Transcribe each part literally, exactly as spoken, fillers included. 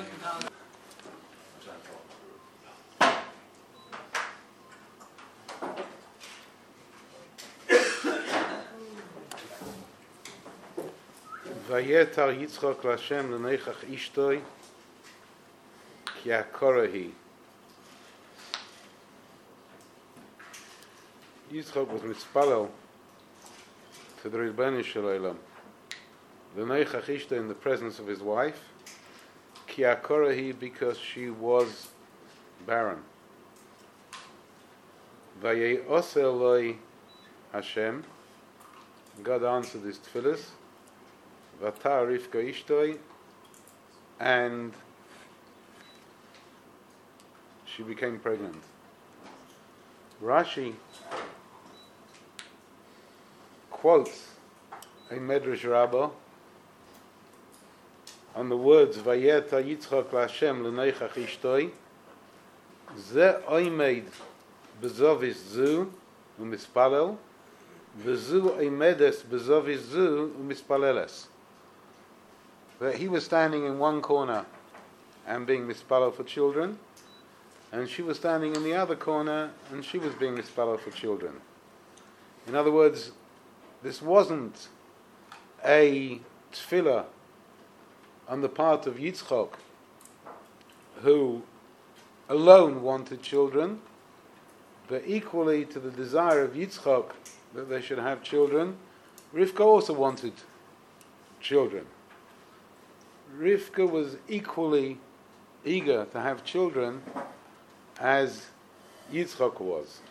Vayetar Yitzchak Lashem L'neichach Ishtoi Ki Akorahi. Yitzchak was mitzpalel to the Ribboni Shel Olam L'neichach Ishtoi, in the presence of his wife, Ki Akorahi, because she was barren. Vayei Eloi Hashem, God answered his tefillas. Vatar Rivka Ishtoi, and she became pregnant. Rashi quotes a Medrash Rabbah on the words Vayeta Yitzchak Lashem L'neichach Ishtoi, Ze oimed bezovis zu umispalel, v'zu oimedes bezovis zu umispaleles. That he was standing in one corner and being mispalel for children, and she was standing in the other corner and she was being mispalel for children. In other words, this wasn't a tefillah on the part of Yitzchak, who alone wanted children, but equally to the desire of Yitzchak that they should have children, Rivka also wanted children. Rivka was equally eager to have children as Yitzchak was.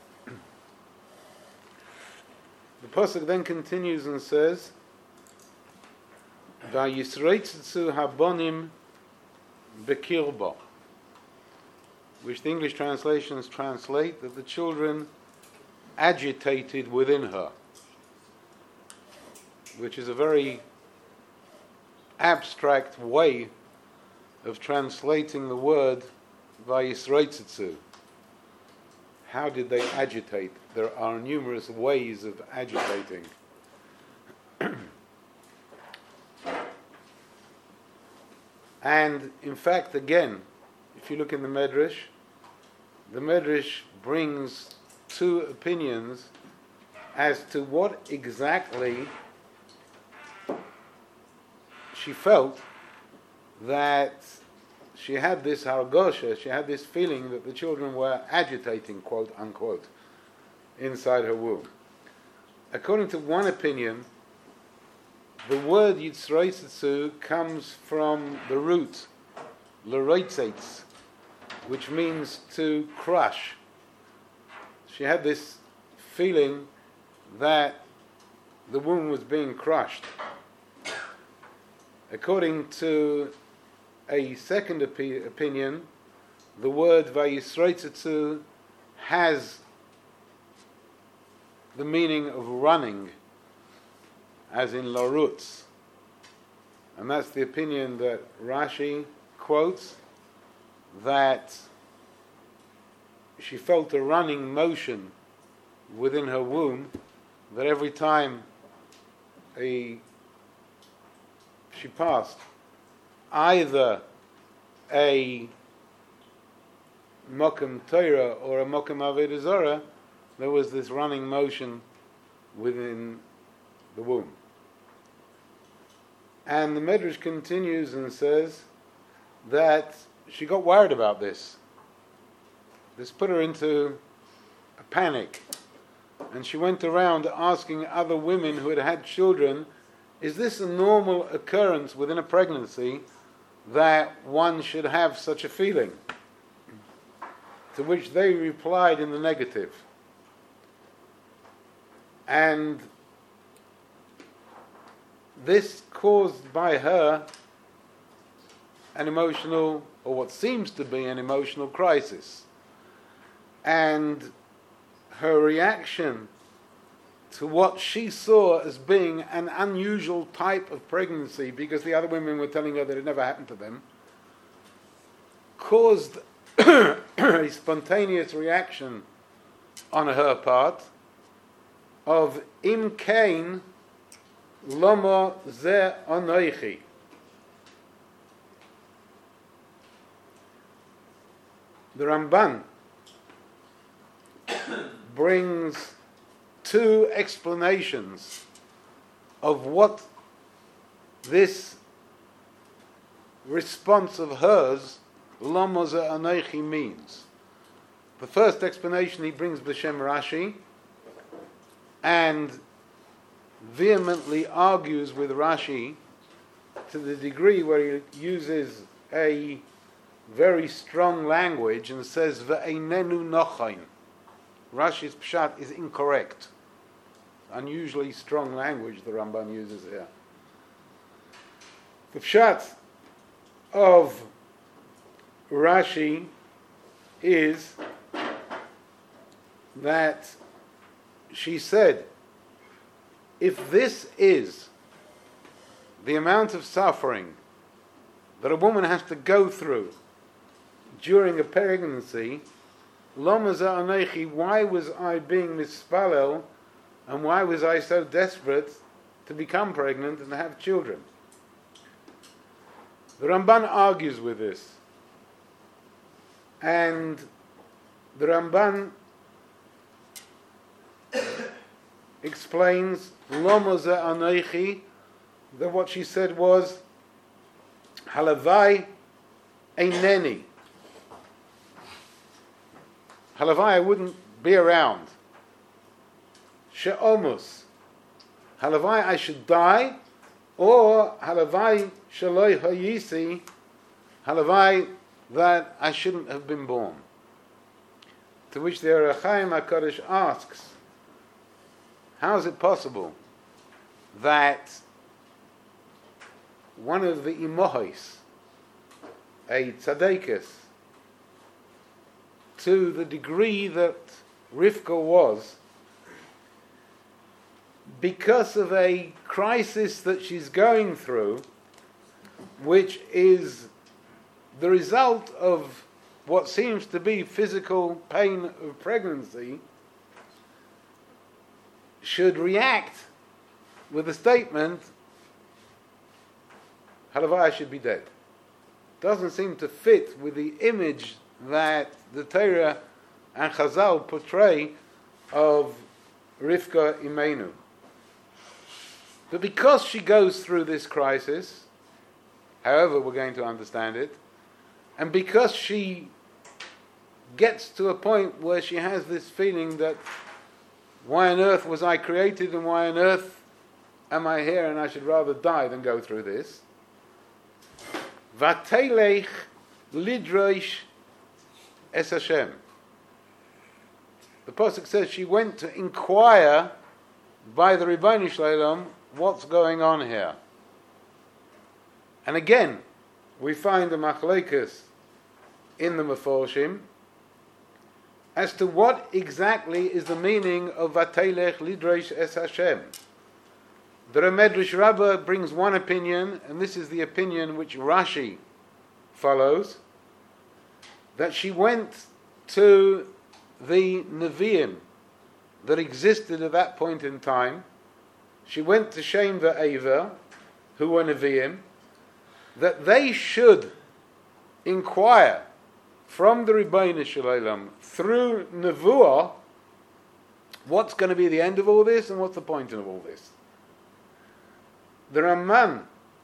The pasuk then continues and says, "Vayisreitzitzu habonim bekirba," which the English translations translate that the children agitated within her, which is a very abstract way of translating the word vayisreitzitzu. How did they agitate? There are numerous ways of agitating. And in fact, again, if you look in the Medrash, the Medrash brings two opinions as to what exactly she felt, that she had this hargosha, she had this feeling that the children were agitating, quote unquote, inside her womb. According to one opinion, the word yitzreitzitzu comes from the root l'roitzeitz, which means to crush. She had this feeling that the womb was being crushed. According to a second opi- opinion, the word vayisreitzitzu has the meaning of running, as in larutz. And that's the opinion that Rashi quotes, that she felt a running motion within her womb, that every time a she passed either a Mokum Torah or a Mokum Avodah Zarah, there was this running motion within the womb. And the Medrash continues and says that she got worried about this. This put her into a panic. And she went around asking other women who had had children, is this a normal occurrence within a pregnancy that one should have such a feeling? To which they replied in the negative. And this caused by her an emotional, or what seems to be an emotional crisis. And her reaction to what she saw as being an unusual type of pregnancy, because the other women were telling her that it never happened to them, caused a spontaneous reaction on her part of im kain lama ze anoichi. the Ramban brings two explanations of what this response of hers, Lama Ze'anechi, means. The first explanation he brings b'Shem Rashi, and vehemently argues with Rashi to the degree where he uses a very strong language and says Ve'einenu nochain. Rashi's pshat is incorrect. Unusually strong language the Ramban uses here. The pshat of Rashi is that she said, if this is the amount of suffering that a woman has to go through during a pregnancy, Lama Za'anechi, why was I being mispalel, and why was I so desperate to become pregnant and have children? The Ramban argues with this, and the Ramban explains Lama Za'anechi, that what she said was Halavai Eineni. Halavai, I wouldn't be around. She'omus. Halavai, I should die, or Halavai Shaloi Hayisi, Halavai, that I shouldn't have been born. To which the Orach Chaim HaKadosh asks, how is it possible that one of the imohos, a tzaddikus, to the degree that Rivka was, because of a crisis that she's going through, which is the result of what seems to be physical pain of pregnancy, should react with a statement, Halavai, I should be dead. Doesn't seem to fit with the image that the Torah and Chazal portray of Rivka Imenu. But because she goes through this crisis, however we're going to understand it, and because she gets to a point where she has this feeling that why on earth was I created, and why on earth am I here, and I should rather die than go through this, Vatelech lidrosh es Hashem. The pasuk says she went to inquire by the Ribbono Shel Olam what's going on here. And again, we find the machlokes in the Meforshim as to what exactly is the meaning of Vatelech lidrosh es Hashem. The Medrash Rabbah brings one opinion, and this is the opinion which Rashi follows, that she went to the Nevi'im that existed at that point in time. She went to Shem ve'Ever, who were Nevi'im, that they should inquire from the Ribbono Shel Olam through Nevuah what's going to be the end of all this and what's the point of all this. The Ramban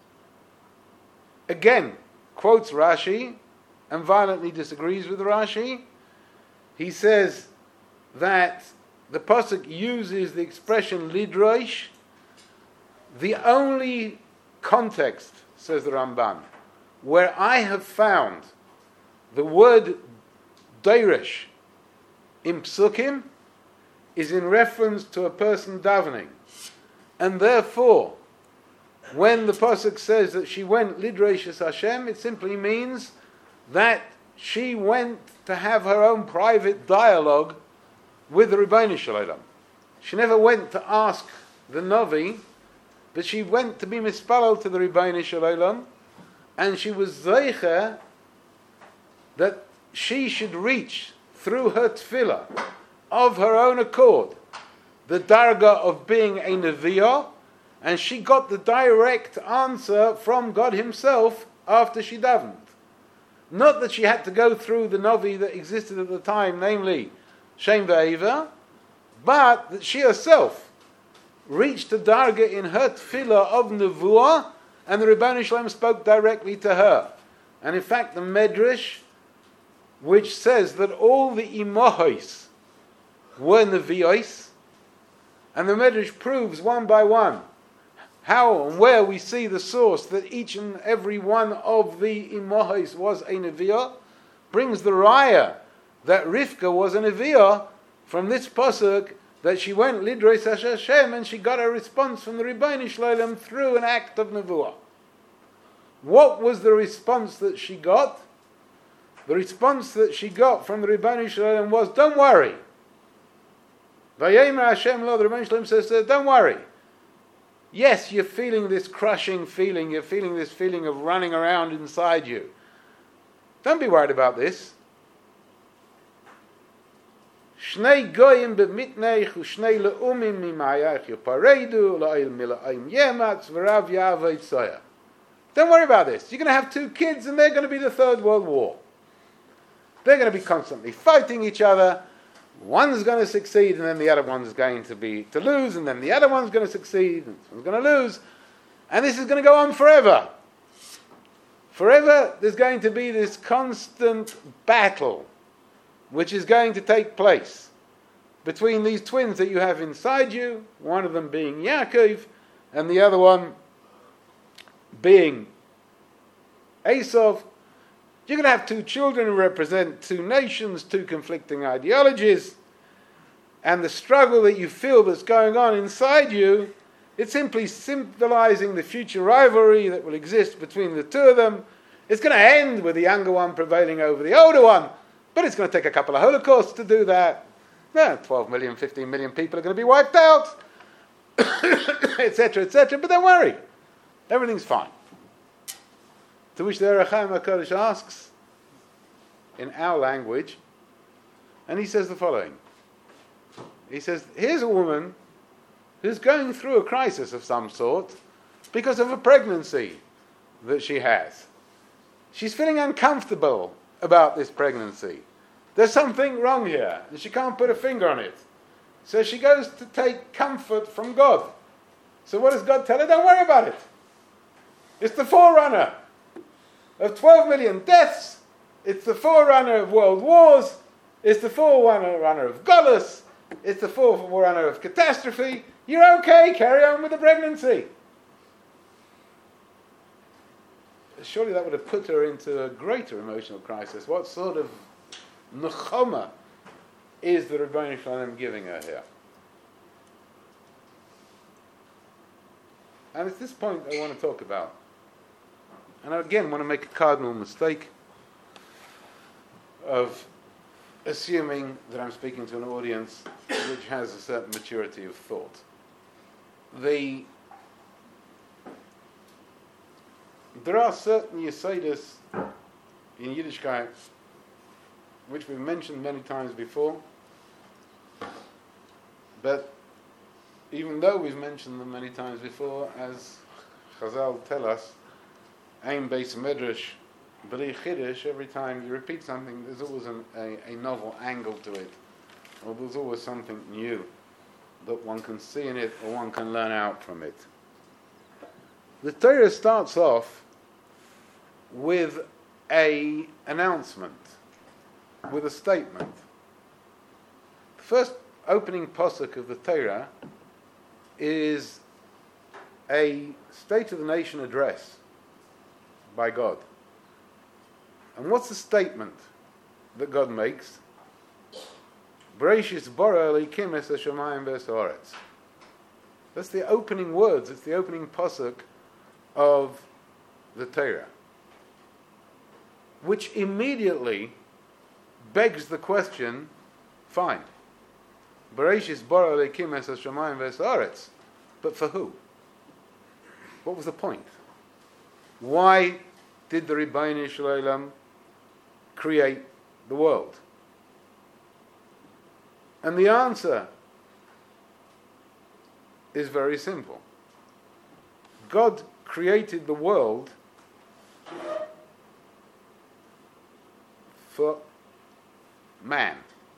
again quotes Rashi and violently disagrees with Rashi. He says that the pasuk uses the expression lidrosh. The only context, says the Ramban, where I have found the word derish in psukim is in reference to a person davening, and therefore when the pasuk says that she went lidrosh es Hashem, it simply means that she went to have her own private dialogue with the Ribbono Shel Olam. She never went to ask the Navi, but she went to be mispalel to the Ribbono Shel Olam, and she was zeicher that she should reach through her tefillah of her own accord the darga of being a neviah, and she got the direct answer from God Himself after she davened. Not that she had to go through the Novi that existed at the time, namely Shem Ve'eva, but that she herself reached a darga in her tefillah of Nevuah, and the Rebbeinu Shalom spoke directly to her. And in fact, the Medrash, which says that all the Imohos were Nevios, and the Medrash proves one by one how and where we see the source that each and every one of the Imohos was a Neviah, brings the raya that Rivka was a Neviah from this pasuk, that she went Lidros Hashem and she got a response from the Rebbeinu Shalom through an act of Nevuah. What was the response that she got? The response that she got from the Rebbeinu Shalom was, don't worry. Vayemer Hashem lo, the Rebbeinu Shalom says, don't worry. Yes, you're feeling this crushing feeling, you're feeling this feeling of running around inside you. Don't be worried about this. Shnei goyim b'mitneich u'shnei le'umim mimayach yopareidu la'il mila'im yematz v'rav ya'avay tzoya. Don't worry about this. You're going to have two kids and they're going to be the Third World War. They're going to be constantly fighting each other. One's going to succeed and then the other one's going to be to lose, and then the other one's going to succeed and this one's going to lose. And this is going to go on forever. Forever there's going to be this constant battle which is going to take place between these twins that you have inside you, one of them being Yaakov and the other one being Esau. You're going to have two children who represent two nations, two conflicting ideologies, and the struggle that you feel that's going on inside you, it's simply symbolizing the future rivalry that will exist between the two of them. It's going to end with the younger one prevailing over the older one, but it's going to take a couple of holocausts to do that. No, twelve million, fifteen million people are going to be wiped out, et cetera, et cetera. But don't worry, everything's fine. To which the Orach Chaim HaKadosh asks, in our language, and he says the following. He says, here's a woman who's going through a crisis of some sort because of a pregnancy that she has. She's feeling uncomfortable about this pregnancy. There's something wrong here, and she can't put a finger on it. So she goes to take comfort from God. So what does God tell her? Don't worry about it. It's the forerunner of twelve million deaths. It's the forerunner of world wars. It's the forerunner of Golus. It's the forerunner of catastrophe. You're okay, carry on with the pregnancy. Surely that would have put her into a greater emotional crisis. What sort of nechama is the Rebbeinu Shalom giving her here? And it's this point I want to talk about. And I again want to make a cardinal mistake of assuming that I'm speaking to an audience which has a certain maturity of thought. The There are certain Yesodis in Yiddishkeit which we've mentioned many times before, but even though we've mentioned them many times before, as Chazal tell us, Ein Beis Medrash B'li Chiddush, every time you repeat something, there's always an, a, a novel angle to it, or there's always something new that one can see in it or one can learn out from it. The Torah starts off with a announcement, with a statement. The first opening pasuk of the Torah is a State of the Nation address by God. And what's the statement that God makes? Bereshis bara Elokim es hashamayim v'es haaretz. That's the opening words, it's the opening pasuk of the Torah, which immediately begs the question, fine, Bereshis bara Elokim es hashamayim v'es haaretz, but for who? What was the point? Why did the Rebbeinu Shalom create the world? And the answer is very simple. God created the world for man.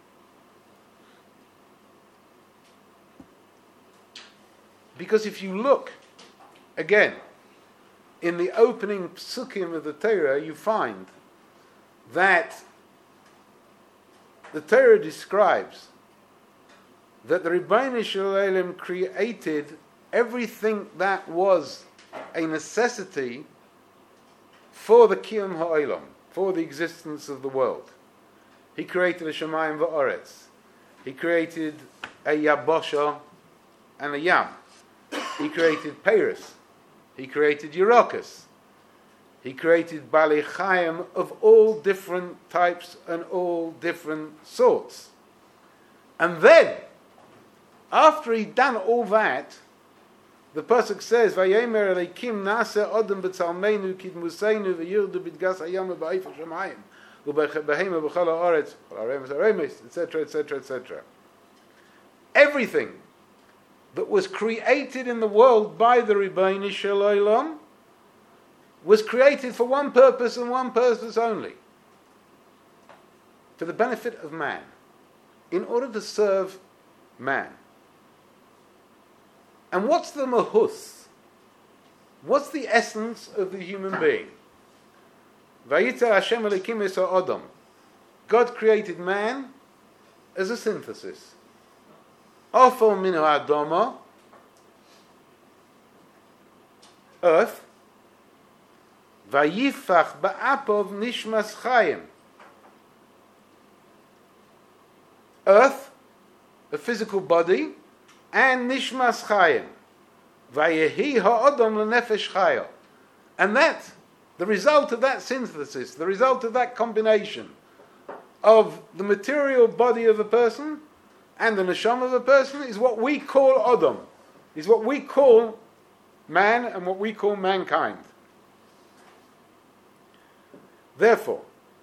Because if you look, again, in the opening psukim of the Torah, you find that the Torah describes that the Ribbono Shel Olam created everything that was a necessity for the Kiyum Ha'olam, for the existence of the world. He created a Shemayim Va'aretz. He created a Yabosha and a Yam. He created Paris. He created Yerokas. He created Bali Chayim of all different types and all different sorts. And then, after he'd done all that, the pasuk says, "Vayemer Elokim nase Adam b'tzalmeinu kidmuseinu v'yirdu b'dgas hayam b'ayif hashamayim u'behema b'chol haaretz ha'aremes ha'aremes," et cetera, et cetera, et cetera. Everything that was created in the world by the Ribbono Shel Olam was created for one purpose and one purpose only: for the benefit of man, in order to serve man. And what's the mahus? What's the essence of the human being? Vayitzer Hashem Elokim es ha'adam. God created man as a synthesis. Ofel min ha'adama, earth. Vayifach ba'apov nishmas chayim. Earth, a physical body, and nishmas chayim. Vayehi ha'adam lenefesh chaya. And that, the result of that synthesis, the result of that combination of the material body of a person and the neshama of a person is what we call Adam, is what we call man and what we call mankind. Therefore,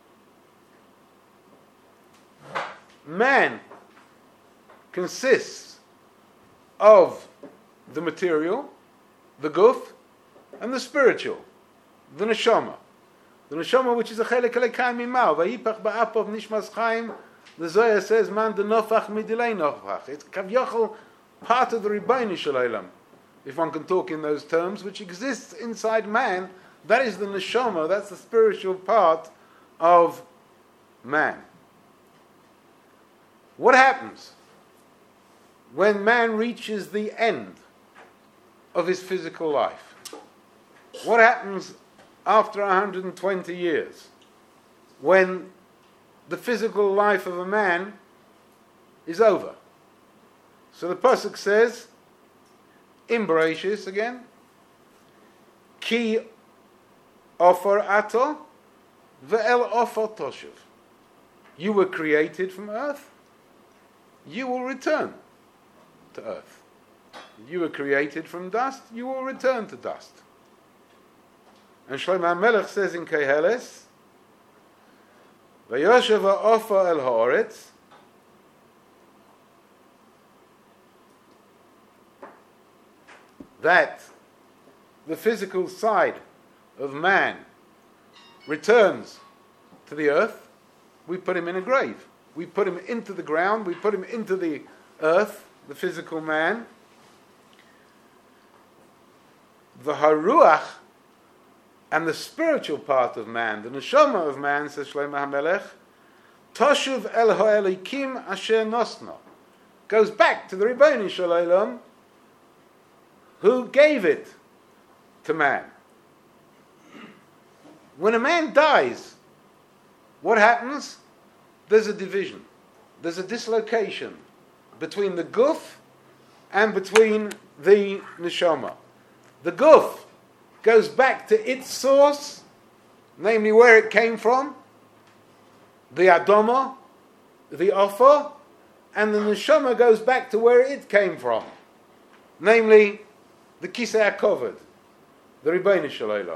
man consists of the material, the guf, and the spiritual, the neshama. The neshama, which is a chelek elekayim mimau, vayipach ba'apov nishmas chayim. The Zohar says, "Man de nofach midilei nofach." It's kavyachol, part of the Ribbono Shel Olam, if one can talk in those terms, which exists inside man. That is the neshama. That's the spiritual part of man. What happens when man reaches the end of his physical life? What happens after one hundred twenty years, when the physical life of a man is over? So the pasuk says, in Bereshis again, Ki offer ato ve'el offer toshuv. You were created from earth, you will return to earth. You were created from dust, you will return to dust. And Shlomo HaMelech says in Koheles, Vayoshev ha'ofer el ha'oretz, that the physical side of man returns to the earth. We put him in a grave. We put him into the ground. We put him into the earth, the physical man. The haruach, and the spiritual part of man, the neshama of man, says Shlomo HaMelech, Toshuv el ha'elikim asher nosno, goes back to the Ribbono Shel Olam, who gave it to man. When a man dies, what happens? There's a division. There's a dislocation between the guf and between the neshama. The guf goes back to its source, namely where it came from, the Adama, the Offer, and the neshama goes back to where it came from, namely the Kisei HaKovod, the Ribbono Shel Olam.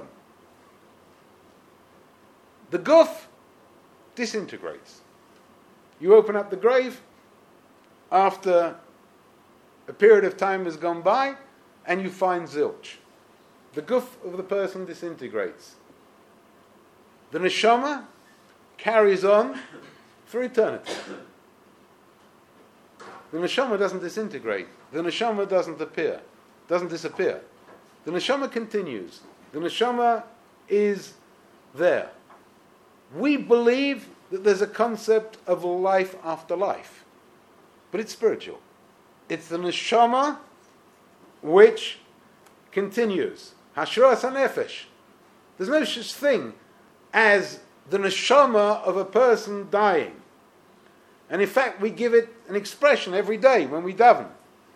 The guf disintegrates. You open up the grave after a period of time has gone by, and you find zilch. The guf of the person disintegrates. The neshama carries on for eternity. The neshama doesn't disintegrate. The neshama doesn't appear, doesn't disappear. The neshama continues. The neshama is there. We believe that there's a concept of life after life, but it's spiritual. It's the neshama which continues. Hashras hanefesh. There's no such thing as the neshama of a person dying. And in fact, we give it an expression every day when we daven.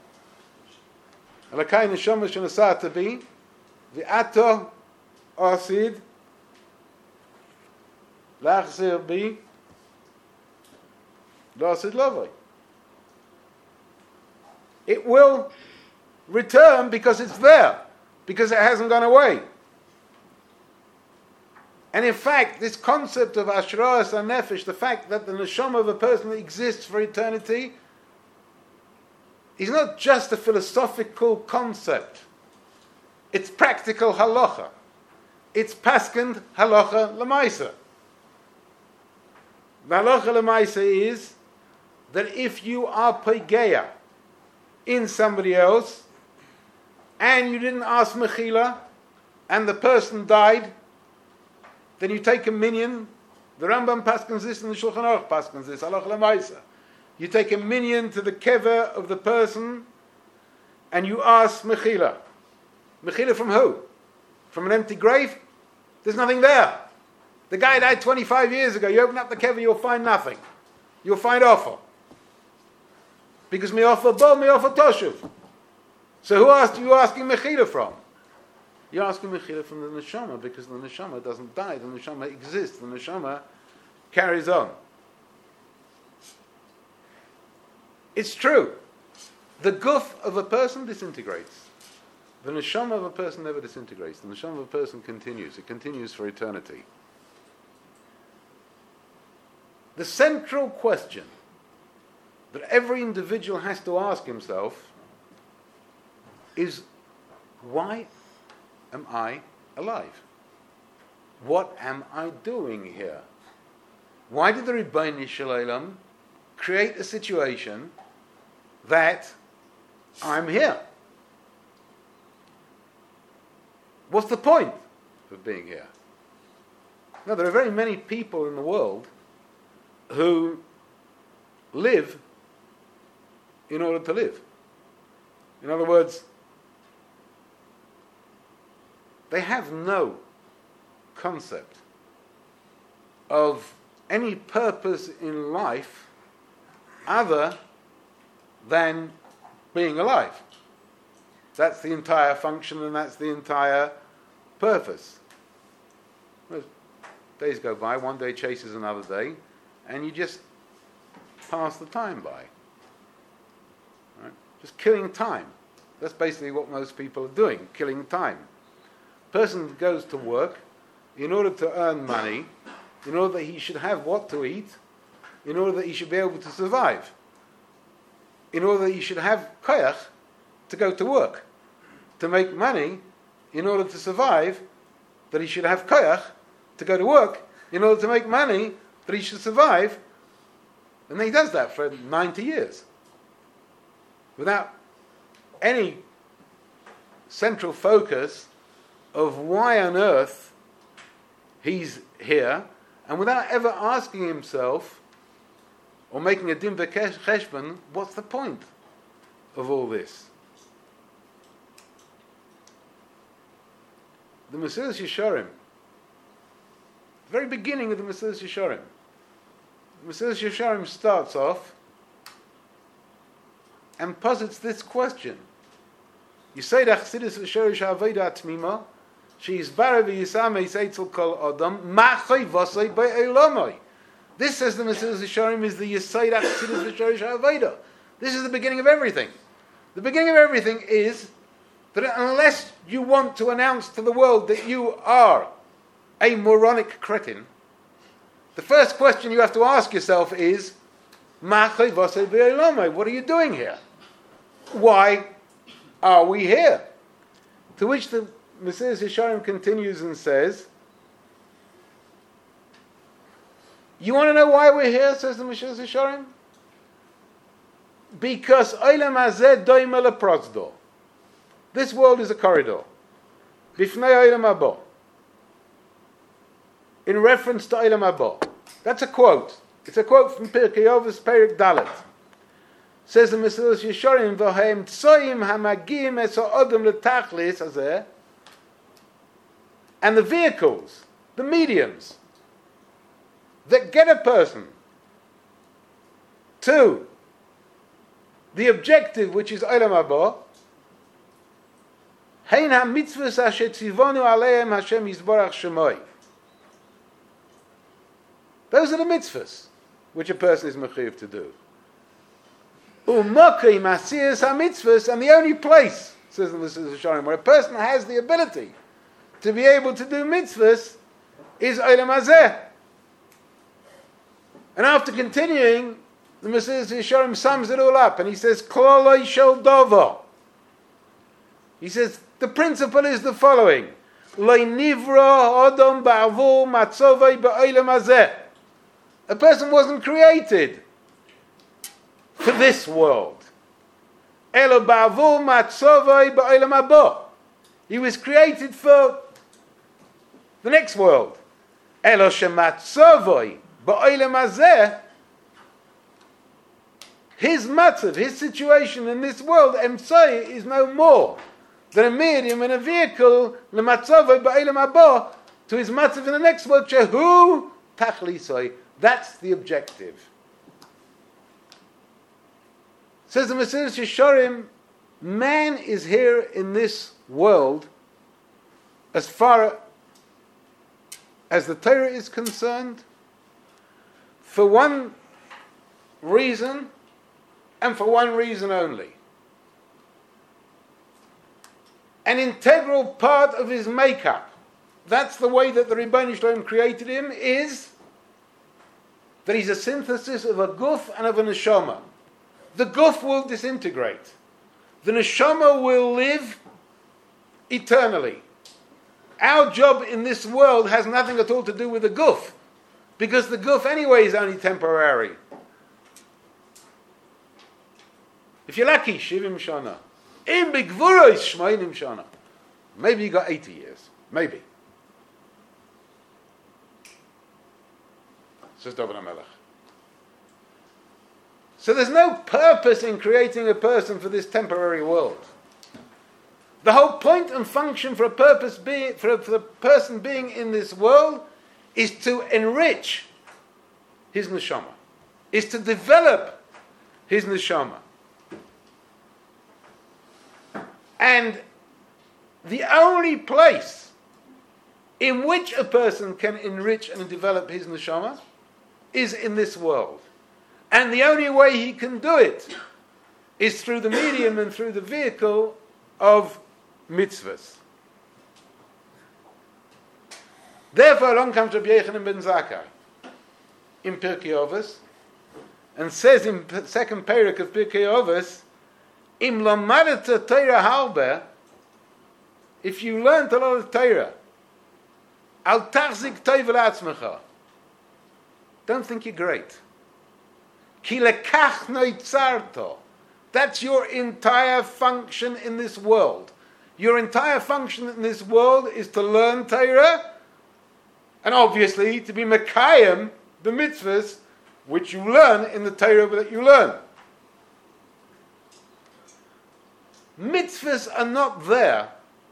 Alakai neshama shenasata bi, v'ato asid, lachzir bi, l'asid lavoi. It will return because it's there, because it hasn't gone away. And in fact, this concept of Ashras HaNefesh, the fact that the neshama of a person exists for eternity, is not just a philosophical concept. It's practical halacha. It's paskend halacha l'maisa. The halacha l'maisa is that if you are pegeya in somebody else, and you didn't ask mechila, and the person died, then you take a minion. The Rambam paskens this and the Shulchan Aruch paskens this. Halacha l'maisa. You take a minion to the kever of the person, and you ask mechila. Mechila from who? From an empty grave? There's nothing there. The guy died twenty-five years ago. You open up the kever, you'll find nothing. You'll find offer. Because mi offer bo, mi offer toshuv. So who asked you asking mechila from? You're asking mechila from the neshama, because the neshama doesn't die. The neshama exists. The neshama carries on. It's true. The guf of a person disintegrates. The neshama of a person never disintegrates. The neshama of a person continues. It continues for eternity. The central question that every individual has to ask himself is, why am I alive? What am I doing here? Why did the Ribbono Shel Olam create a situation that I'm here? What's the point of being here? Now, there are very many people in the world who live in order to live. In other words, they have no concept of any purpose in life other than being alive. That's the entire function and that's the entire purpose. Well, days go by, one day chases another day, and you just pass the time by. Right? Just killing time. That's basically what most people are doing, killing time. Person goes to work in order to earn money, in order that he should have what to eat, in order that he should be able to survive, in order that he should have koyach to go to work, to make money, in order to survive, that he should have koyach to go to work, in order to make money, that he should survive, and then he does that for ninety years without any central focus of why on earth he's here, and without ever asking himself or making a din v'cheshbon, what's the point of all this? The Mesilas Yesharim, the very beginning of the Mesilas Yesharim, the Mesilas Yesharim starts off and posits this question. You say that Chassidus v'shorish ha'avodah atmima, she's bara v'yisamei seitzel kol adam, ma'choy v'osei be'elamoi. This, says the Mesilas Yesharim, is the Yesod Chassidus v'shorish ha'avodah. This is the beginning of everything. The beginning of everything is that unless you want to announce to the world that you are a moronic cretin, the first question you have to ask yourself is, ma'choy v'osei be'elamoi, what are you doing here? Why are we here? To which the Mesilas Yesharim continues and says, You want to know why we're here, says the Mesilas Yesharim? Because Olam Hazeh doime leprozdo. This world is a corridor. Bifnei Olam Haba. In reference to Olam Haba. That's a quote. It's a quote from Pirkei Avos, Perek Dalet. Says the Mesilas Yesharim, V'haim tsoyim hamagim es ha'odem letachlis hazeh. And the vehicles, the mediums, that get a person to the objective, which is Olam Haba, hein ha-mitzvahs asher tzivonu aleihem Hashem yisborach shemoi. Those are the mitzvahs which a person is mechuyev to do. U'mokei masiyas ha-mitzvahs, and the only place, says the Mesilas Yesharim, where a person has the ability to be able to do mitzvahs is Olam Hazeh. And after continuing, the Mesilas Yesharim sums it all up, and he says, Kloloi shel dovo. He says, the principle is the following. Lo nivra odom ba'avur matzovei ba'olam hazeh. A person wasn't created for this world. Elo ba'avur matzovei ba'olam haba. He was created for the next world. Elo shematzovei ba'olam hazeh. His matzav, his situation in this world, emtsai, is no more than a medium and a vehicle, l'matzavai ba'olam haba, to his matzav in the next world, shehu tachlisoi. That's the objective. Says the Mesilas Yesharim, man is here in this world, as far as the Torah is concerned, for one reason, and for one reason only. An integral part of his makeup, that's the way that the Ribono Shel Olam created him, is that he's a synthesis of a guf and of a neshama. The guf will disintegrate. The neshama will live eternally. Our job in this world has nothing at all to do with the guf, because the guf anyway is only temporary. If you're lucky, shivim shana. Im begvuros shmeinim shana. Maybe you got eighty years. Maybe. Says David HaMelech. So there's no purpose in creating a person for this temporary world. The whole point and function for a purpose being, for, a, for the person being in this world is to enrich his neshama, is to develop his neshama. And the only place in which a person can enrich and develop his neshama is in this world. And the only way he can do it is through the medium and through the vehicle of mitzvahs. Therefore, along comes Rabbi Yochanan ben Zakkai in Pirkei Avos and says in the second parak of Pirkei Avos, Im lamadata Torah halbe, if you learned a lot of Torah, al tachzik tov le'atzmecha, don't think you're great. Ki lekach noitzarto, that's your entire function in this world. Your entire function in this world is to learn Torah, and obviously to be mekayim the mitzvahs which you learn in the Torah that you learn. Mitzvahs are not there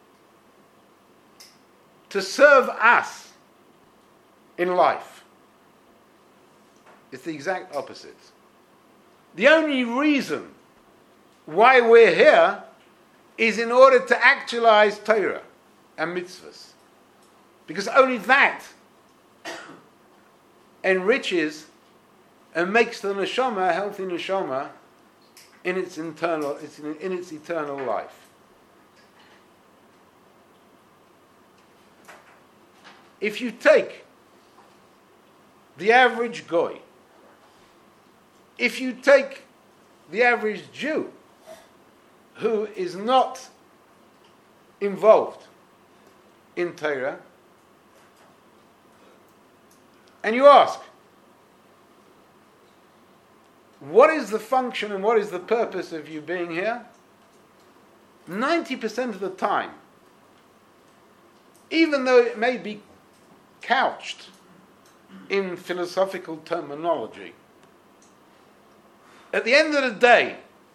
to serve us in life. It's the exact opposite. The only reason why we're here is in order to actualize Torah and mitzvahs. Because only that enriches and makes the neshama a healthy neshama in its internal, it's in, in its eternal life. If you take the average goy, if you take the average Jew who is not involved in Torah, and you ask, what is the function and what is the purpose of you being here? ninety percent of the time, even though it may be couched in philosophical terminology, at the end of the day,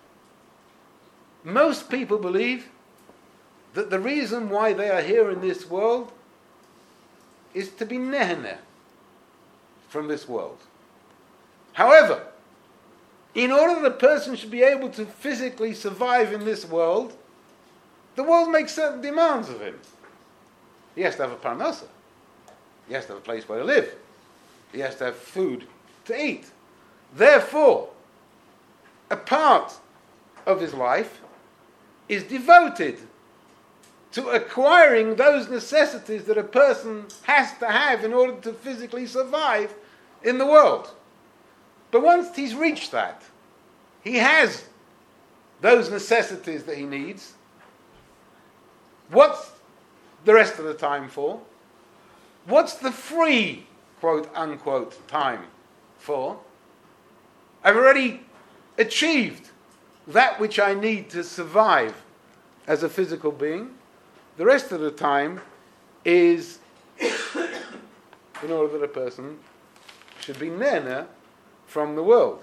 most people believe that the reason why they are here in this world is to be nehene from this world. However, in order that a person should be able to physically survive in this world, the world makes certain demands of him. He has to have a parnasa. He has to have a place where to live. He has to have food to eat. Therefore, a part of his life is devoted to acquiring those necessities that a person has to have in order to physically survive in the world. But once he's reached that, he has those necessities that he needs. What's the rest of the time for? What's the free, quote unquote, time for? I've already achieved that which I need to survive as a physical being. The rest of the time is in order that a person should be nehene from the world.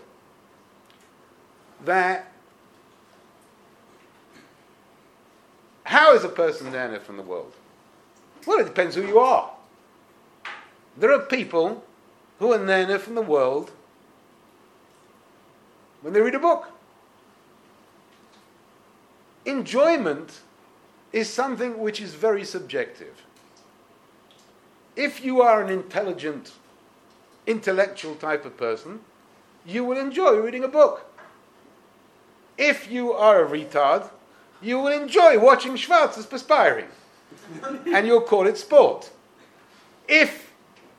That how is a person nehene from the world? Well, it depends who you are. There are people who are nehene from the world when they read a book. Enjoyment is something which is very subjective. If you are an intelligent, intellectual type of person, you will enjoy reading a book. If you are a retard, you will enjoy watching Schwarzes perspiring, and you'll call it sport. If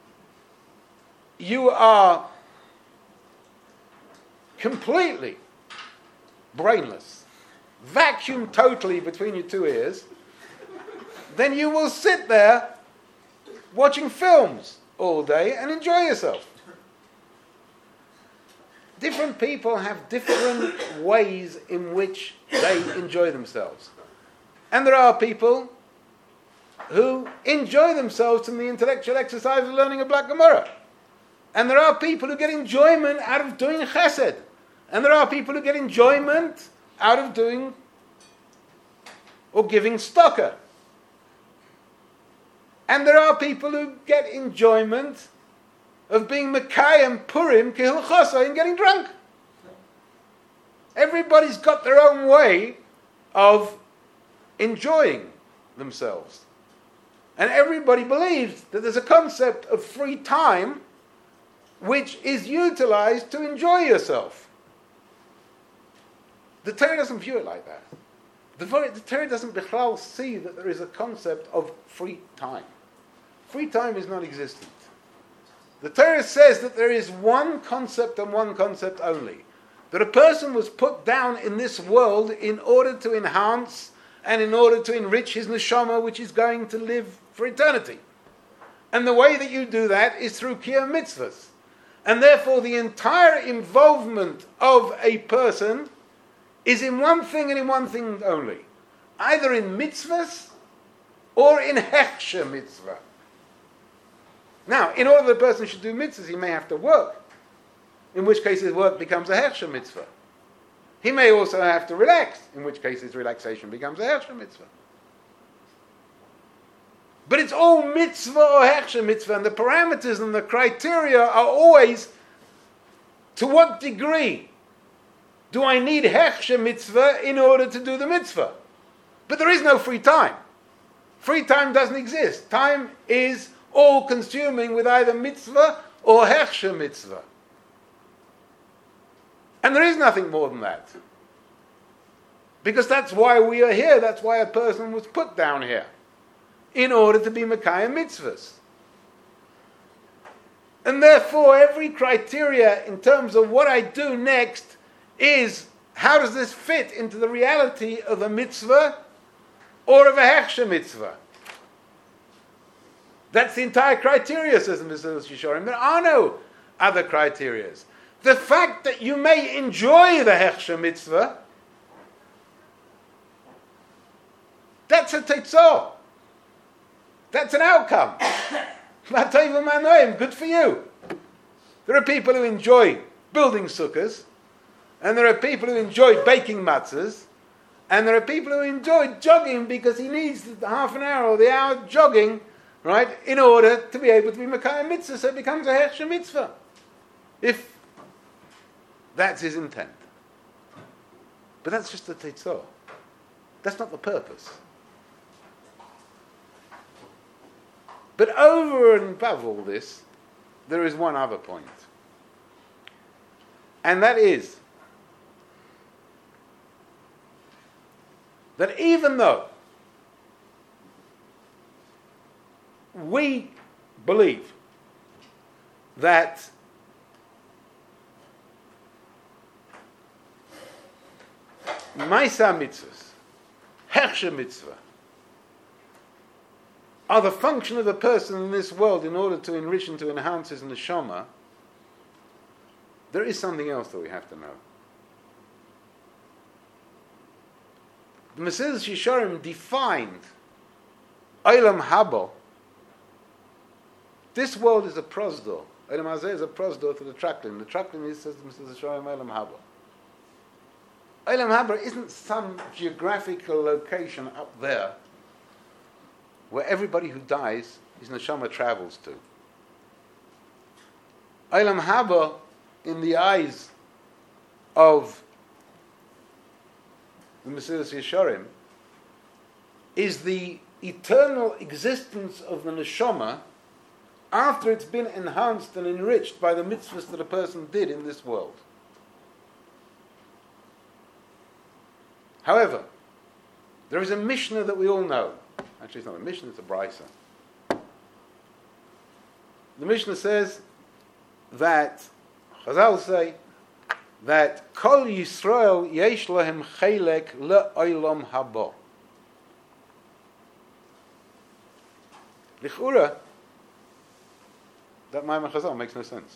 you are completely brainless, vacuum totally between your two ears, then you will sit there watching films all day and enjoy yourself. Different people have different ways in which they enjoy themselves. And there are people who enjoy themselves in the intellectual exercise of learning a Black Gemara. And there are people who get enjoyment out of doing chesed. And there are people who get enjoyment out of doing or giving stocker. And there are people who get enjoyment of being Mekayim Purim Kehilchosa and getting drunk. Everybody's got their own way of enjoying themselves. And everybody believes that there's a concept of free time which is utilized to enjoy yourself. The Torah doesn't view it like that. The, the Torah doesn't bichlal see that there is a concept of free time. Free time is non-existent. The Torah says that there is one concept and one concept only. That a person was put down in this world in order to enhance and in order to enrich his neshama, which is going to live for eternity. And the way that you do that is through kiyum mitzvahs. And therefore the entire involvement of a person is in one thing and in one thing only. Either in mitzvahs or in hechsher mitzvah. Now, in order that a person should do mitzvahs, he may have to work. In which case his work becomes a hechsher mitzvah. He may also have to relax, in which case his relaxation becomes a hechsher mitzvah. But it's all mitzvah or hechsher mitzvah, and the parameters and the criteria are always, to what degree do I need hechsher mitzvah in order to do the mitzvah? But there is no free time. Free time doesn't exist. Time is all-consuming with either mitzvah or hechsher mitzvah. And there is nothing more than that. Because that's why we are here. That's why a person was put down here. In order to be Mekayim mitzvahs. And therefore, every criteria in terms of what I do next is, how does this fit into the reality of a mitzvah or of a hechsher mitzvah? That's the entire criteria, says the Mesilas Yesharim. There are no other criterias. The fact that you may enjoy the Hechsher mitzvah, that's a tetzor. That's an outcome. Good for you. There are people who enjoy building sukkahs, and there are people who enjoy baking matzahs, and there are people who enjoy jogging because he needs the half an hour or the hour jogging, right, in order to be able to be Mekayim mitzvah, so it becomes a Hechsher mitzvah. If that's his intent. But that's just the tetzor. That's not the purpose. But over and above all this, there is one other point. And that is that even though we believe that Maisa mitzvahs, Hechsher mitzvah, are the function of the person in this world in order to enrich and to enhance his neshama, there is something else that we have to know. The Mesilas Yesharim defined Olam Haba. This world is a prosdor. Olam Hazeh is a prosdor to the Traklin. The Traklin is, says the Mesilas Yesharim, Olam Haba. Olam Haba isn't some geographical location up there where everybody who dies, his neshama travels to. Olam Haba, in the eyes of the Mesilas Yesharim, is the eternal existence of the neshama after it's been enhanced and enriched by the mitzvahs that a person did in this world. However, there is a Mishnah that we all know. Actually, it's not a Mishnah, it's a Brisa. The Mishnah says that, Chazal say, that Kol Yisrael yesh lahem chelek le'olam haba. L'chura, that Maimon Chazal makes no sense.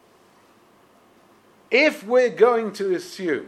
If we're going to assume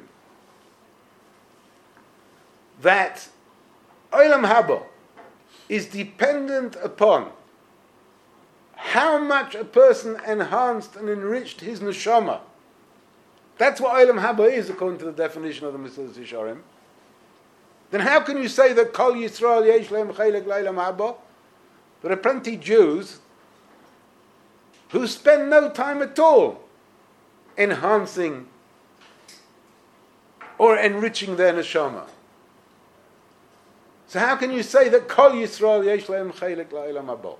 that Olam Haba is dependent upon how much a person enhanced and enriched his neshama, that's what Olam Haba is according to the definition of the Mesilas Yesharim, then how can you say that Kol Yisrael yesh lehem chelek le'olam haba? There are plenty Jews who spend no time at all enhancing or enriching their neshama. So how can you say that Kol Yisrael yesh lehem chelek le'olam haba?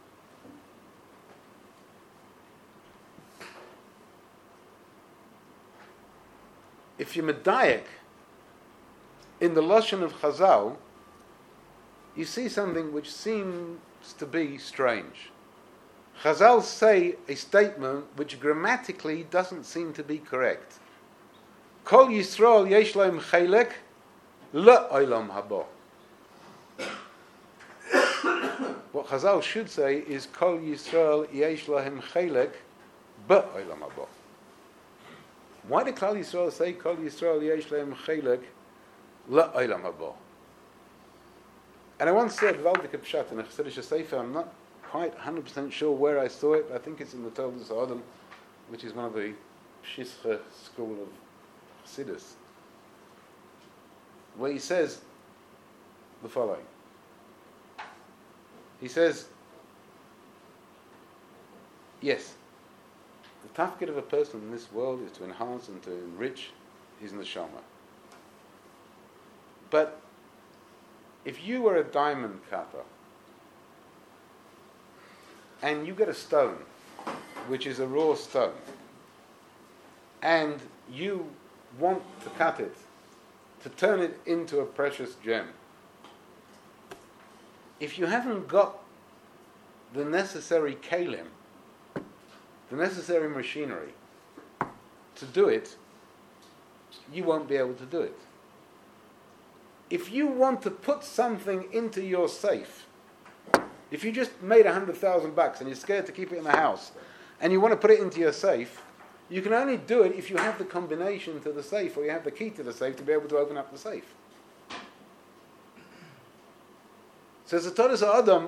If you're medayek in the lashon of Chazal, you see something which seems to be strange. Chazal say a statement which grammatically doesn't seem to be correct. Kol Yisrael yesh lehem chelek le'olam haba. What Chazal should say is Kol Yisrael yesh lahem chelek be'olam haba. Why did Klal Yisrael say Kol Yisrael yesh lahem chelek le'olam haba? And I once said Valdik Pshat in a Chassidish Sefer. I'm not quite one hundred percent sure where I saw it. I think it's in the Toldos Adam, which is one of the Shischa school of Chassidus, where he says the following. He says, yes, the tafkid of a person in this world is to enhance and to enrich his neshama. But if you were a diamond cutter and you get a stone, which is a raw stone, and you want to cut it, to turn it into a precious gem, if you haven't got the necessary kalim, the necessary machinery to do it, you won't be able to do it. If you want to put something into your safe, if you just made a hundred thousand bucks and you're scared to keep it in the house, and you want to put it into your safe, You can only do it if you have the combination to the safe, or you have the key to the safe to be able to open up the safe. Says the Torah Adam,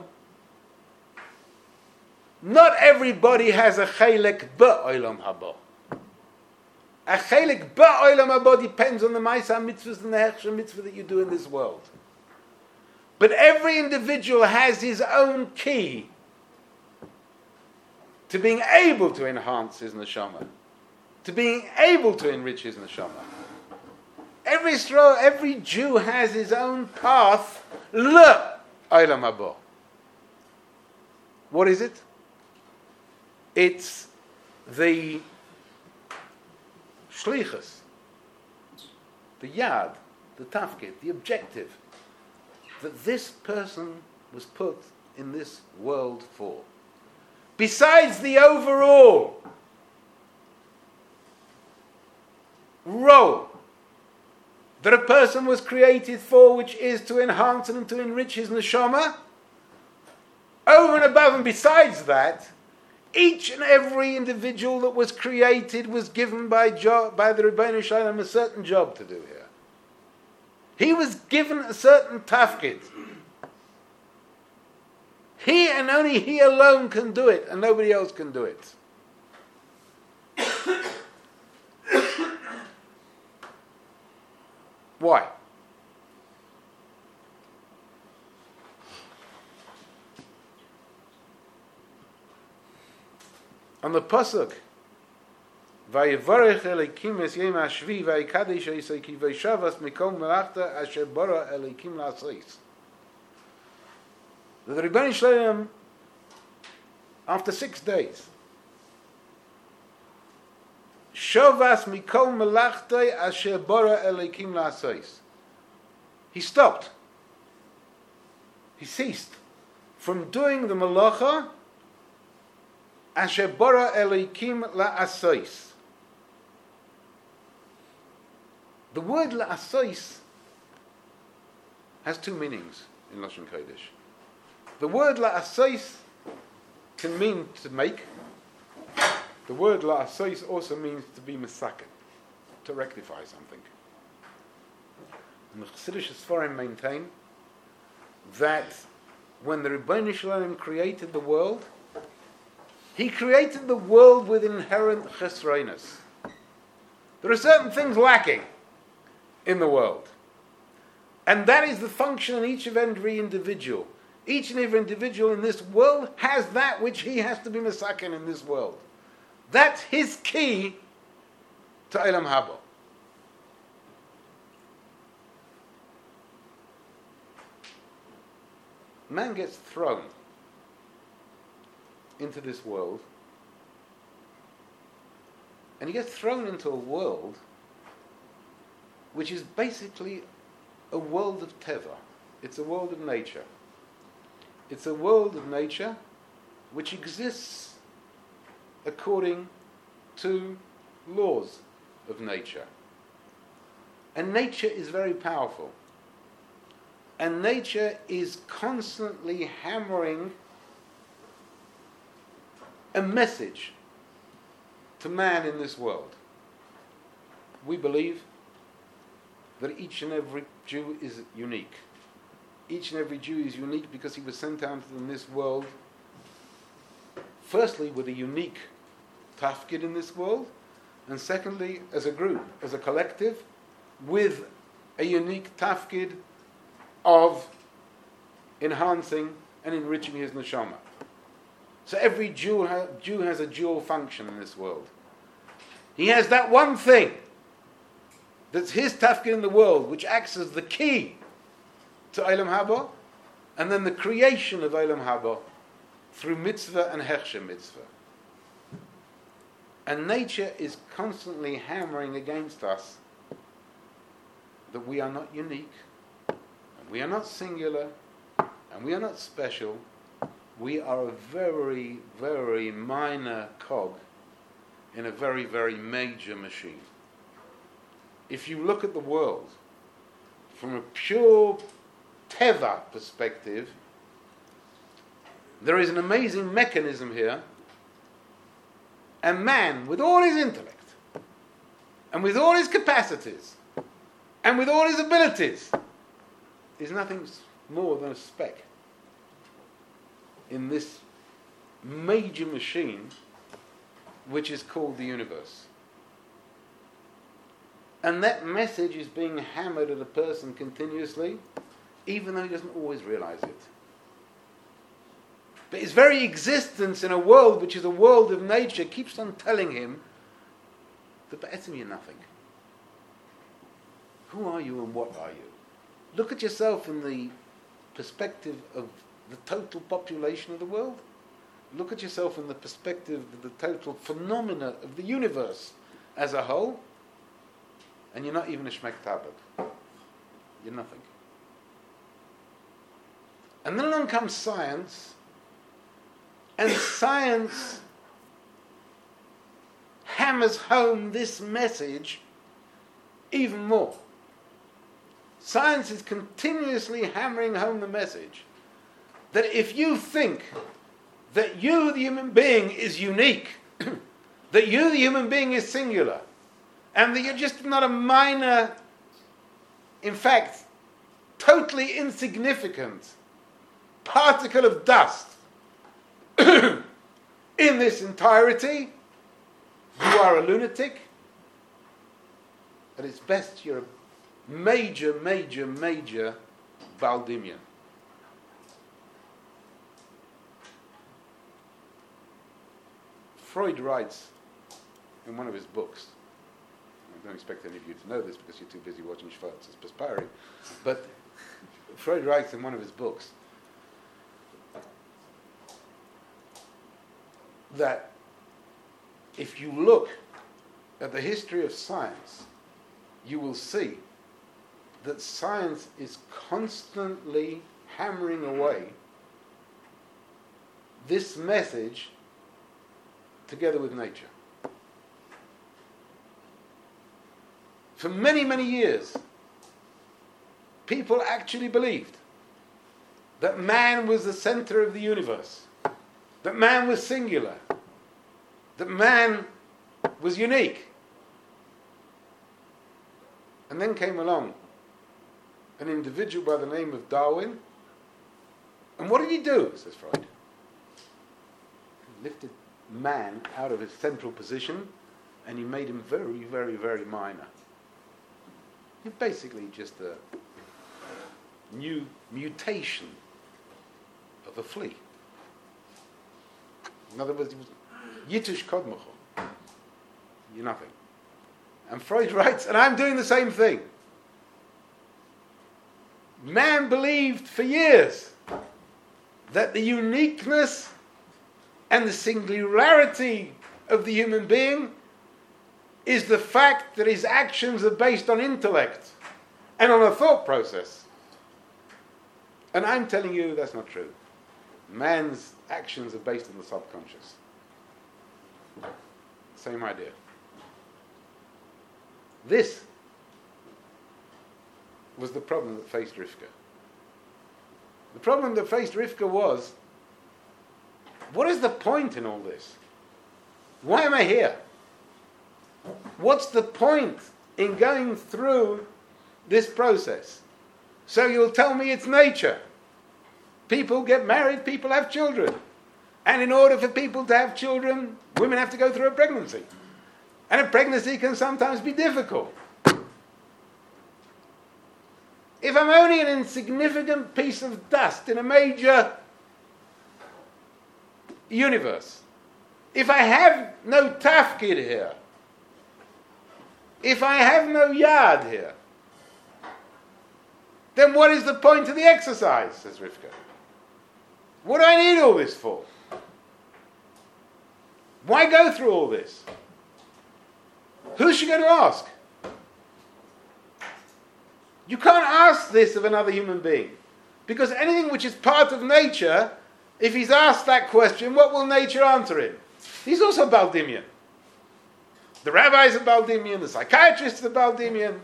not everybody has a chelek ba'olam haba. A chelek ba'olam haba depends on the ma'aseh mitzvahs and the hechsher mitzvah that you do in this world. But every individual has his own key to being able to enhance his neshama, to being able to enrich his neshama. Every Yisrael, every Jew has his own path, le olam haba. What is it? It's the shlichus, the yad, the tafkid, the objective that this person was put in this world for. Besides the overall role that a person was created for, which is to enhance and to enrich his neshama, over and above and besides that, each and every individual that was created was given by, job, by the Ribbono Shel Olam a certain job to do here. He was given a certain tafkid. He and only he alone can do it, and nobody else can do it. Why? On the pasuk, Vayivarech Elokim es yom hashvi vayikadesh esay ki vayshavas mikol melachta asher bara Elokim la'asos. The Ribbono Shel Olam, after six days, Shavas mikol melachta asher bara Elokim la'asos. He stopped. He ceased from doing the malacha Asher bara Elokim la'asos. The word la'asos has two meanings in Lashon Kodesh. The word la'asos can mean to make. The word la'asos also means to be mesaken, to rectify something. And the Chassidish Sforim maintain that when the Ribbono Shel Olam created the world, he created the world with inherent chesronos. There are certain things lacking in the world. And that is the function in each of every individual. Each and every individual in this world has that which he has to be mesaken in this world. That's his key to Olam Haba. Man gets thrown into this world, and he gets thrown into a world which is basically a world of teva. It's a world of nature. It's a world of nature which exists according to laws of nature. And nature is very powerful. And nature is constantly hammering a message to man in this world. We believe that each and every Jew is unique. Each and every Jew is unique because he was sent out in this world, firstly with a unique tafkid in this world, and secondly as a group, as a collective, with a unique tafkid of enhancing and enriching his neshama. So every Jew, ha- Jew has a dual function in this world. He has that one thing that's his tafkid in the world, which acts as the key to Olam Haba, and then the creation of Olam Haba through mitzvah and hechsher mitzvah. And nature is constantly hammering against us that we are not unique, and we are not singular, and we are not special. We are a very, very minor cog in a very, very major machine. If you look at the world from a pure teva perspective, there is an amazing mechanism here, And man, with all his intellect, and with all his capacities, and with all his abilities, is nothing more than a speck in this major machine which is called the universe. And that message is being hammered at a person continuously, even though he doesn't always realize it. But his very existence in a world which is a world of nature keeps on telling him that ba'etzem you're nothing. Who are you and what are you? Look at yourself in the perspective of the total population of the world. Look at yourself in the perspective of the total phenomena of the universe as a whole. And you're not even a shmek tablet. You're nothing. And then along comes science, and science hammers home this message even more. Science is continuously hammering home the message that if you think that you, the human being, is unique, that you, the human being, is singular, and that you're just not a minor, in fact, totally insignificant particle of dust in this entirety, you are a lunatic. At its best, you're a major, major, major Baldimian. Freud writes in one of his books, I don't expect any of you to know this because you're too busy watching Schwarz's Perspiring, but Freud writes in one of his books that if you look at the history of science, you will see that science is constantly hammering away this message together with nature. For many, many years, people actually believed that man was the center of the universe, that man was singular, that man was unique. And then came along an individual by the name of Darwin. And what did he do, says Freud? He lifted man out of his central position and he made him very, very, very minor. He's basically just a new mutation of a flea. In other words, he was Yitush Kodmocho. You're nothing. And Freud writes, and I'm doing the same thing. Man believed for years that the uniqueness and the singularity of the human being is the fact that his actions are based on intellect and on a thought process. And I'm telling you that's not true. Man's actions are based on the subconscious. Same idea. This was the problem that faced Rivka. The problem that faced Rivka was, what is the point in all this? Why am I here? What's the point in going through this process? So you'll tell me it's nature. People get married, people have children. And in order for people to have children, women have to go through a pregnancy. And a pregnancy can sometimes be difficult. If I'm only an insignificant piece of dust in a major universe, if I have no tafkid here, if I have no yad here, then what is the point of the exercise, says Rivka? What do I need all this for? Why go through all this? Who's she going to ask? You can't ask this of another human being. Because anything which is part of nature, if he's asked that question, what will nature answer him? He's also Baldimian. The rabbis are Baldimian, the psychiatrists are Baldimian.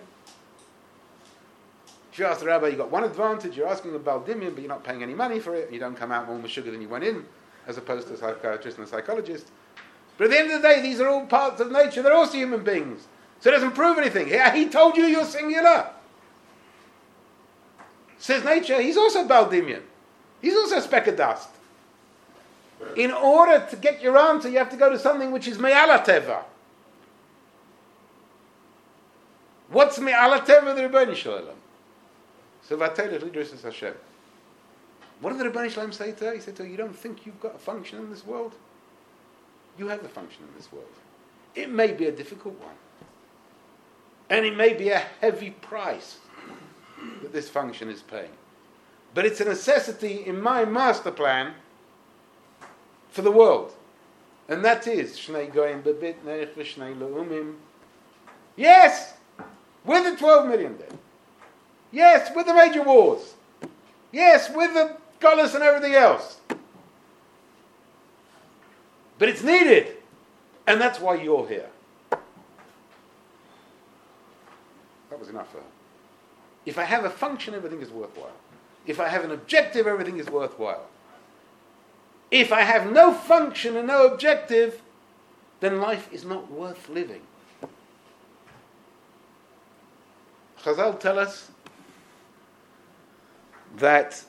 If you ask the rabbi, you've got one advantage, you're asking a Baldimian, but you're not paying any money for it, you don't come out more sugar than you went in, as opposed to a psychiatrist and a psychologist. But at the end of the day, these are all parts of nature. They're also human beings. So it doesn't prove anything. He, he told you you're singular. Says nature, he's also Baldimian. He's also a speck of dust. In order to get your answer, you have to go to something which is Me'ala Teva. What's Me'ala Teva? The Rebbeinu Shalom. So Vatelech Lidrus is Hashem. What did the Rebbeinu Shalom say to her? He said to her, you don't think you've got a function in this world? You have a function in this world. It may be a difficult one. And it may be a heavy price that this function is paying. But it's a necessity in my master plan for the world. And that is Shnei Goyim Bebit Neich V'Shnei Le'umim. Yes! With the twelve million dead. Yes, with the major wars. Yes, with the Golas and everything else. But it's needed. And that's why you're here. That was enough for her. If I have a function, everything is worthwhile. If I have an objective, everything is worthwhile. If I have no function and no objective, then life is not worth living. Chazal tell us that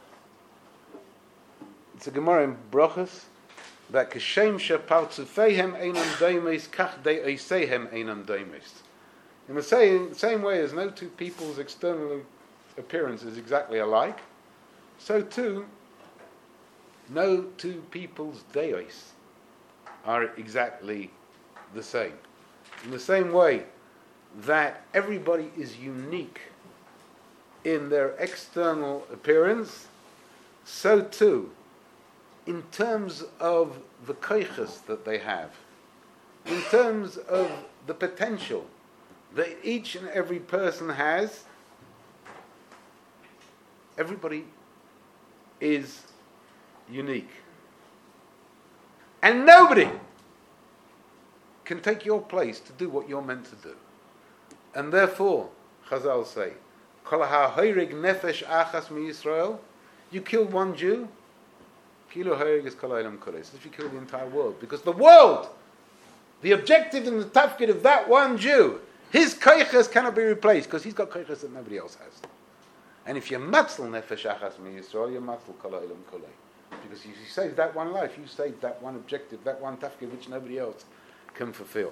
it's a Gemara in Brochus that Keshem shepartzufeihem einam doimes kach de'oseihem einam doimes. In the same, same way as no two people's external appearance is exactly alike, so too no two people's deos are exactly the same. In the same way that everybody is unique in their external appearance, so too, in terms of the koiches that they have, in terms of the potential that each and every person has, everybody is unique. And nobody can take your place to do what you're meant to do. And therefore, Chazal say, Kol ha'horig nefesh achas mi Yisrael, you kill one Jew, kilo horig is kol ha'olam kulei. So if you kill the entire world, because the world, the objective and the tafkid of that one Jew, his koiches cannot be replaced, because he's got koiches that nobody else has. And if you're matzal nefesh achas mi Yisrael, you're matzal kol ha'olam kulei. Because if you save that one life, you save that one objective, that one tafkid which nobody else can fulfill.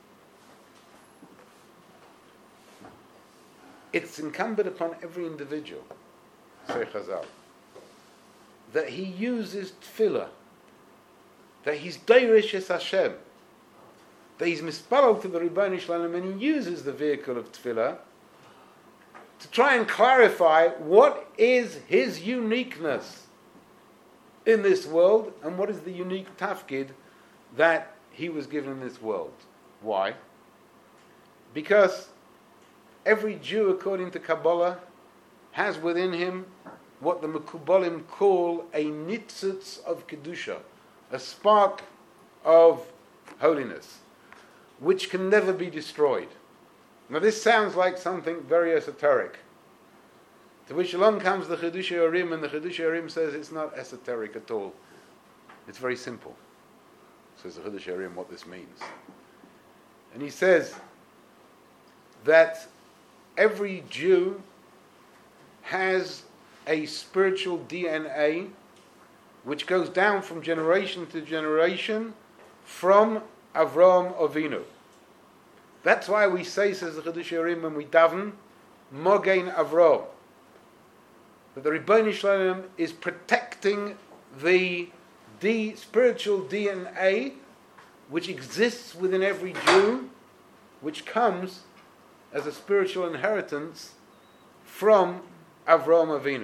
It's incumbent upon every individual, say Chazal, that he uses tefillah, that he's Deirish es Hashem, that he's mispalal to the Rebbeinu Shalom, and he uses the vehicle of tefillah to try and clarify what is his uniqueness in this world and what is the unique tafkid that he was given in this world. Why? Because every Jew, according to Kabbalah, has within him what the Mekubalim call a nitzutz of Kedusha, a spark of holiness, which can never be destroyed. Now this sounds like something very esoteric, to which along comes the Chiddushei Urim, and the Chiddushei Urim says it's not esoteric at all. It's very simple. Says the Chiddushei Urim what this means. And he says that every Jew has a spiritual D N A which goes down from generation to generation from Avraham Avinu. That's why we say, says the Chiddushei Urim, when we daven, Mogen Avraham, that the Rebbeinu Shalom is protecting the D, spiritual D N A which exists within every Jew, which comes as a spiritual inheritance from Avraham Avinu.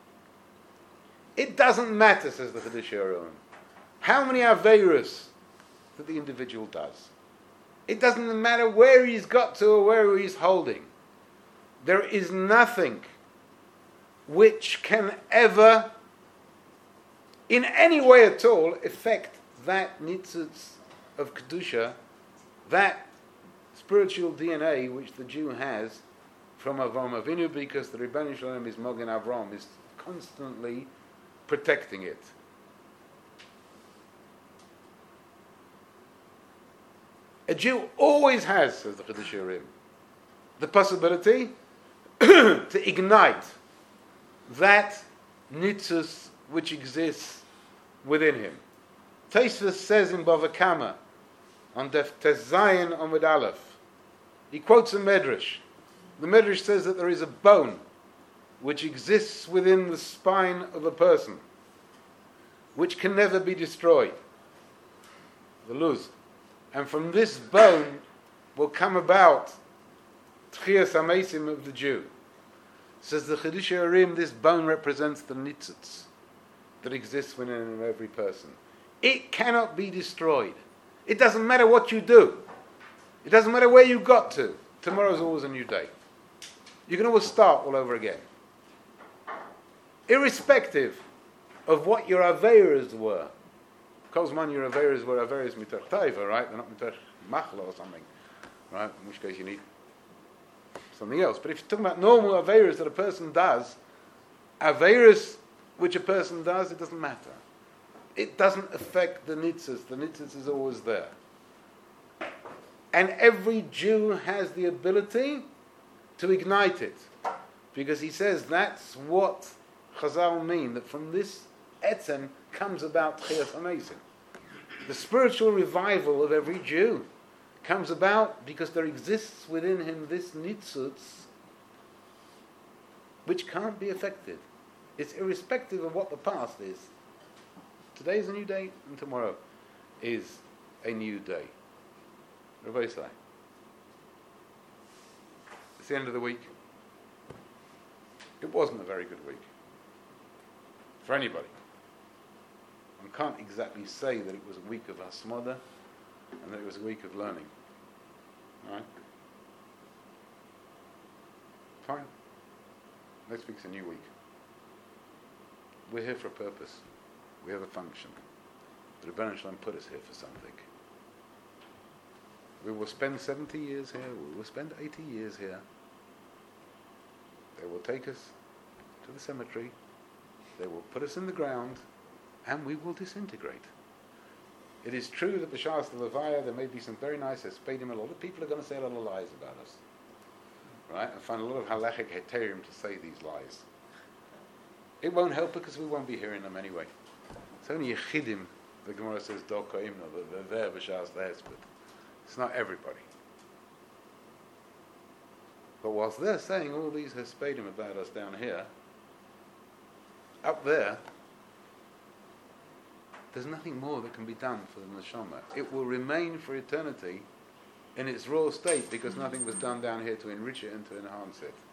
It doesn't matter, says the Chiddushei Urim, how many Aveirus that the individual does. It doesn't matter where he's got to or where he's holding. There is nothing which can ever, in any way at all, affect that nitzutz of Kedusha, that spiritual D N A which the Jew has from Avraham Avinu, because the Rebbeinu Shalom is Mogen Avraham, is constantly protecting it. Jew always has, says the Chiddushei HaRim, the possibility to ignite that nitzuz which exists within him. Tosfos says in Bava Kama, on Def Tes Zayin Amud Aleph, he quotes a Medrash. The Medrash says that there is a bone which exists within the spine of a person, which can never be destroyed, the luz. And from this bone will come about Tchias HaMeisim of the Jew. Says the Chiddushei HaRim, this bone represents the nitzutz that exists within every person. It cannot be destroyed. It doesn't matter what you do. It doesn't matter where you got to. Tomorrow's always a new day. You can always start all over again. Irrespective of what your aveiros were. Kozman, your aveiros were aveiros mitoch taiva, right? They're not mitoch machla or something, right? In which case you need something else. But if you're talking about normal aveiros that a person does, aveiros which a person does, it doesn't matter. It doesn't affect the nitzuz. The nitzuz is always there. And every Jew has the ability to ignite it. Because he says that's what Chazal mean, that from this etzem comes about Tchias HaMeisim. The spiritual revival of every Jew comes about because there exists within him this nitzutz which can't be affected. It's irrespective of what the past is. Today is a new day, and tomorrow is a new day. Rabbi Yisai. It's the end of the week. It wasn't a very good week for anybody. One can't exactly say that it was a week of hasmada and that it was a week of learning. Alright? Fine. Next week's a new week. We're here for a purpose. We have a function. The Rebbeinu Shalom put us here for something. We will spend seventy years here, we will spend eighty years here. They will take us to the cemetery, they will put us in the ground, and we will disintegrate. It is true that b'shas the Levaya there may be some very nice hespedim, a lot of people are going to say a lot of lies about us. Right? And find a lot of halachic heterim to say these lies. It won't help because we won't be hearing them anyway. It's only Yechidim, the Gemara says, Dor Koimna, that they're there b'shas the hesped. It's not everybody. But whilst they're saying all these hespedim about us down here, up there, there's nothing more that can be done for the neshama. It will remain for eternity in its raw state because nothing was done down here to enrich it and to enhance it.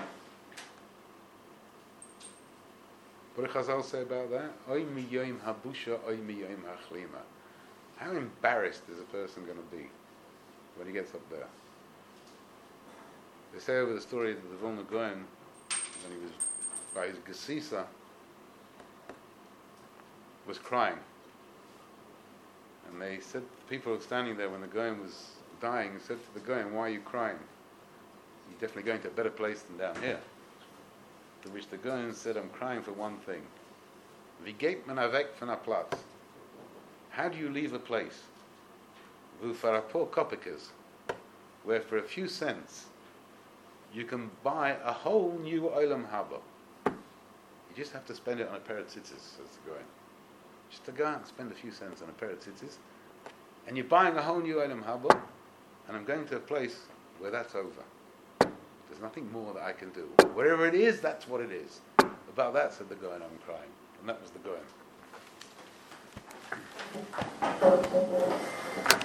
What do Chazal say about that? Oy mi yoim habusha, oy mi yoim hachlima. How embarrassed is a person going to be when he gets up there? They say over the story that the Vilna Gaon, when he was by his gesisa, was crying. And they said, the people standing there when the Gaon was dying, said to the Gaon, why are you crying? You're definitely going to a better place than down here. To which the Gaon said, I'm crying for one thing. Wie geht man weg von a Platz? How do you leave a place? Wo for a paar Kopekes, where for a few cents you can buy a whole new Olam Haba. You just have to spend it on a pair of tzitzis, says the Gaon. Just to go out and spend a few cents on a pair of tzitzis, and you're buying a whole new Olam Haba, and I'm going to a place where that's over. There's nothing more that I can do. Wherever it is, that's what it is. About that, said the Gaon, I'm crying. And that was the Gaon.